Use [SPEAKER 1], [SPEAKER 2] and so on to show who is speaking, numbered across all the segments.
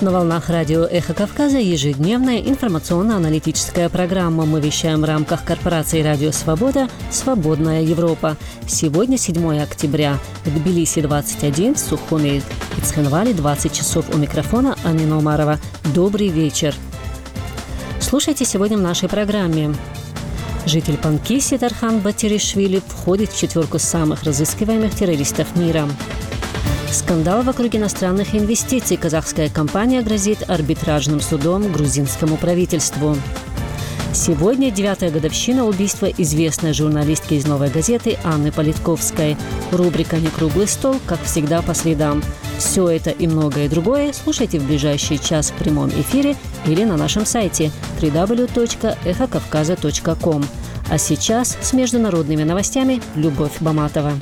[SPEAKER 1] На волнах радио «Эхо Кавказа» ежедневная информационно-аналитическая программа. Мы вещаем в рамках корпорации «Радио Свобода» «Свободная Европа». Сегодня 7 октября. В Тбилиси 21, в Сухуми и Цхинвале 20 часов. У микрофона Амина Умарова. Добрый вечер. Слушайте сегодня в нашей программе. Житель Панкиси Тархан Батиришвили входит в 4 самых разыскиваемых террористов мира. Скандал вокруг иностранных инвестиций. Казахская компания грозит арбитражным судом грузинскому правительству. Сегодня 9-я годовщина убийства известной журналистки из «Новой газеты» Анны Политковской. Рубрика «Не круглый стол», как всегда, по средам. Все это и многое другое слушайте в ближайший час в прямом эфире или на нашем сайте www.эхокавказа.ком. А сейчас с международными новостями Любовь Баматова.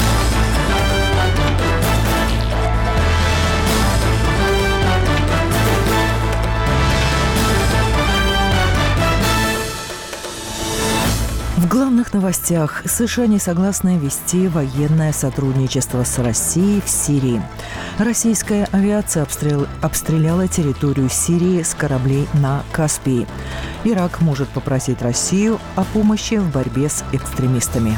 [SPEAKER 2] В главных новостях. США не согласны вести военное сотрудничество с Россией в Сирии. Российская авиация обстреляла территорию Сирии с кораблей на Каспии. Ирак может попросить Россию о помощи в борьбе с экстремистами.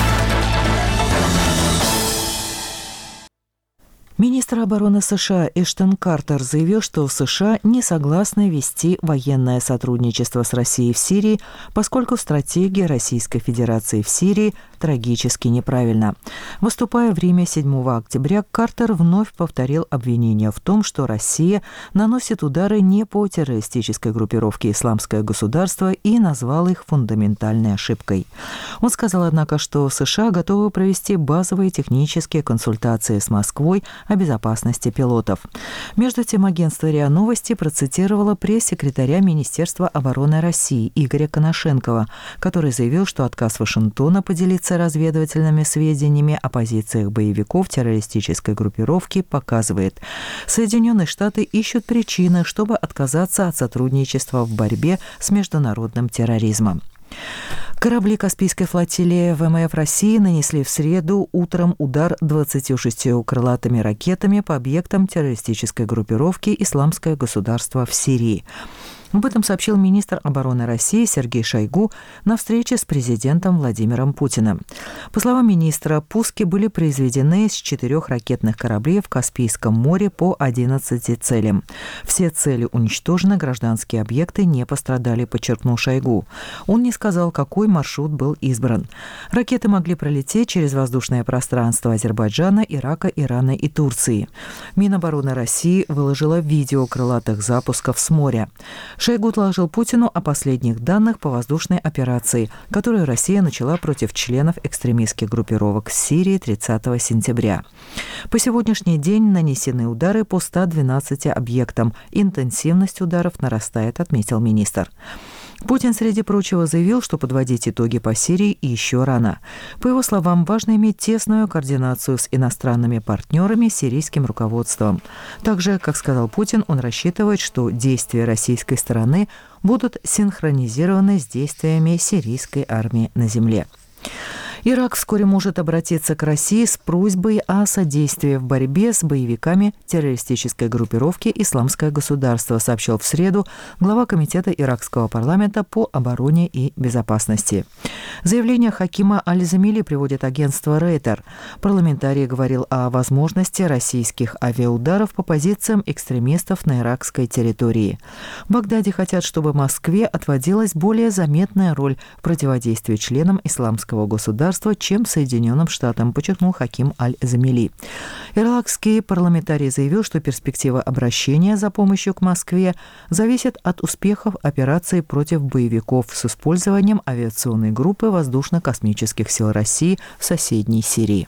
[SPEAKER 2] Министр обороны США Эштон Картер заявил, что США не согласны вести военное сотрудничество с Россией в Сирии, поскольку стратегия Российской Федерации в Сирии трагически неправильна. Выступая в Риме 7 октября, Картер вновь повторил обвинение в том, что Россия наносит удары не по террористической группировке «Исламское государство» и назвал их фундаментальной ошибкой. Он сказал, однако, что США готовы провести базовые технические консультации с Москвой о безопасности пилотов. Между тем, агентство РИА Новости процитировало пресс-секретаря Министерства обороны России Игоря Коношенкова, который заявил, что отказ Вашингтона поделиться разведывательными сведениями о позициях боевиков террористической группировки показывает: Соединенные Штаты ищут причины, чтобы отказаться от сотрудничества в борьбе с международным терроризмом. Корабли Каспийской флотилии ВМФ России нанесли в среду утром удар 26 крылатыми ракетами по объектам террористической группировки «Исламское государство» в Сирии. Об этом сообщил министр обороны России Сергей Шойгу на встрече с президентом Владимиром Путиным. По словам министра, пуски были произведены с 4 ракетных кораблей в Каспийском море по 11 целям. Все цели уничтожены, гражданские объекты не пострадали, подчеркнул Шойгу. Он не сказал, какой маршрут был избран. Ракеты могли пролететь через воздушное пространство Азербайджана, Ирака, Ирана и Турции. Минобороны России выложила видео крылатых запусков с моря. Шойгу доложил Путину о последних данных по воздушной операции, которую Россия начала против членов экстремистских группировок в Сирии 30 сентября. По сегодняшний день нанесены удары по 112 объектам. Интенсивность ударов нарастает, отметил министр. Путин, среди прочего, заявил, что подводить итоги по Сирии еще рано. По его словам, важно иметь тесную координацию с иностранными партнерами, сирийским руководством. Также, как сказал Путин, он рассчитывает, что действия российской стороны будут синхронизированы с действиями сирийской армии на земле. Ирак вскоре может обратиться к России с просьбой о содействии в борьбе с боевиками террористической группировки «Исламское государство», сообщил в среду глава Комитета иракского парламента по обороне и безопасности. Заявление Хакима Аль-Замили приводит агентство Рейтер. Парламентарий говорил о возможности российских авиаударов по позициям экстремистов на иракской территории. В Багдаде хотят, чтобы Москве отводилась более заметная роль в противодействии членам «Исламского государства», чем Соединенным Штатам, подчеркнул Хаким Аль-Замили. Иракский парламентарий заявил, что перспектива обращения за помощью к Москве зависит от успехов операции против боевиков с использованием авиационной группы воздушно-космических сил России в соседней Сирии.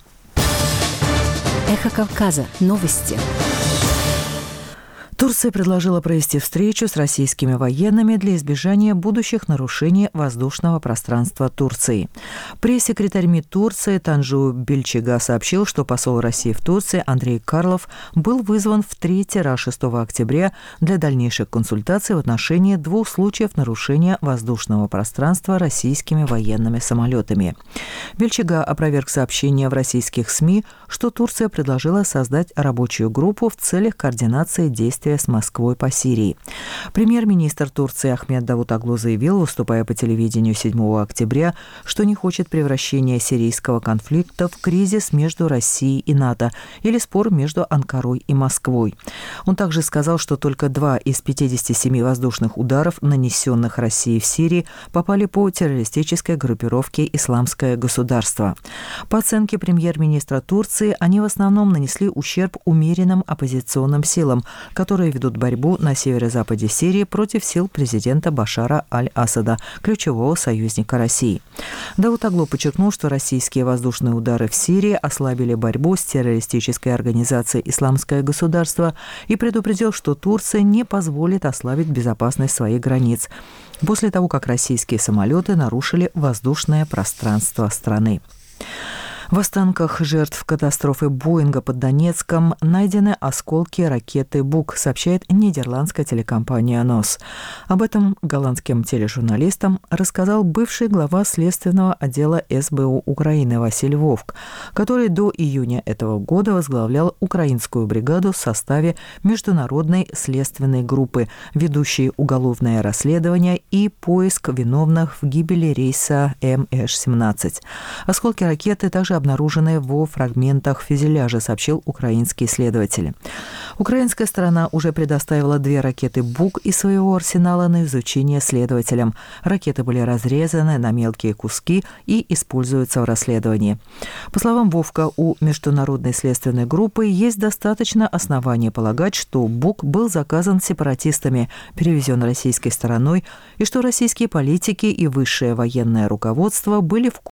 [SPEAKER 1] Эхо Кавказа. Новости.
[SPEAKER 2] Турция предложила провести встречу с российскими военными для избежания будущих нарушений воздушного пространства Турции. Пресс-секретарь МИД Турции Танжу Бельчига сообщил, что посол России в Турции Андрей Карлов был вызван в третий раз 6 октября для дальнейших консультаций в отношении 2 случаев нарушения воздушного пространства российскими военными самолетами. Бельчига опроверг сообщения в российских СМИ, что Турция предложила создать рабочую группу в целях координации действия с Москвой по Сирии. Премьер-министр Турции Ахмед Давутоглу заявил, выступая по телевидению 7 октября, что не хочет превращения сирийского конфликта в кризис между Россией и НАТО или спор между Анкарой и Москвой. Он также сказал, что только 2 из 57 воздушных ударов, нанесенных Россией в Сирии, попали по террористической группировке «Исламское государство». По оценке премьер-министра Турции, они в основном нанесли ущерб умеренным оппозиционным силам, которые ведут борьбу на северо-западе Сирии против сил президента Башара аль-Асада, ключевого союзника России. Давутоглу подчеркнул, что российские воздушные удары в Сирии ослабили борьбу с террористической организацией «Исламское государство» и предупредил, что Турция не позволит ослабить безопасность своих границ после того, как российские самолеты нарушили воздушное пространство страны. В останках жертв катастрофы Боинга под Донецком найдены осколки ракеты «Бук», сообщает нидерландская телекомпания НОС. Об этом голландским тележурналистам рассказал бывший глава следственного отдела СБУ Украины Василь Вовк, который до июня этого года возглавлял украинскую бригаду в составе международной следственной группы, ведущей уголовное расследование и поиск виновных в гибели рейса MH17. Осколки ракеты также обнаруженные во фрагментах фюзеляжа, сообщил украинский следователь. Украинская сторона уже предоставила 2 ракеты «Бук» из своего арсенала на изучение следователям. Ракеты были разрезаны на мелкие куски и используются в расследовании. По словам Вовка, у международной следственной группы есть достаточно оснований полагать, что «Бук» был заказан сепаратистами, перевезен российской стороной, и что российские политики и высшее военное руководство были в